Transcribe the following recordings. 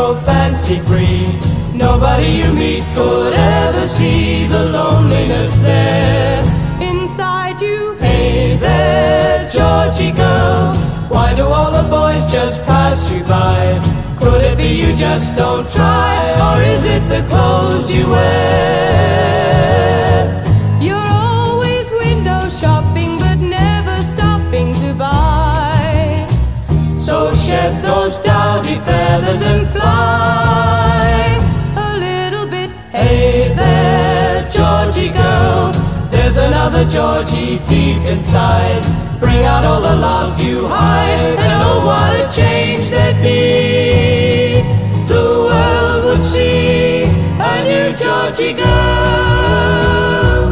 so fancy free. Nobody you meet could ever see the loneliness there inside you. Hey there, Georgie girl, why do all the boys just pass you by? Could it be you just don't try, or is it the clothes you wear? You're always window shopping but never stopping to buy. So shed those dowdy feathers and fly A little bit. Hey there, Georgie girl, there's another Georgie deep inside. Bring out all the love you hide, and oh, what a change there'd be. The world would see a new Georgie girl.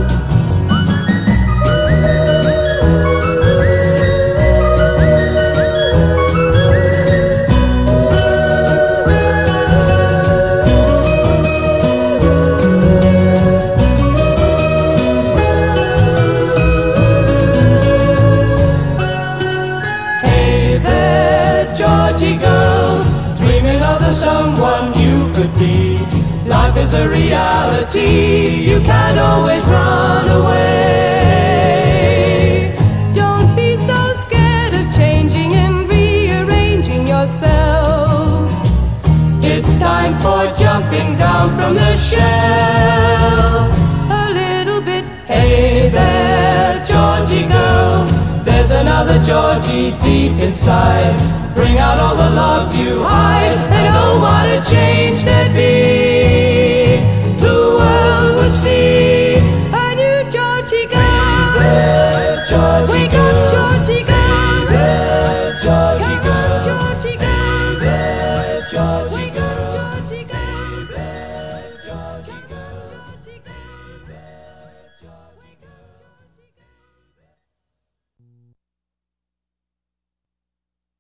Georgie girl, dreaming of the someone you could be. Life is a reality, you can't always run away. Don't be so scared of changing and rearranging yourself. It's time for jumping down from the shelf. A little bit. Hey there, Georgie girl, there's another Georgie deep inside. Bring out all the love you hide, and oh, what a change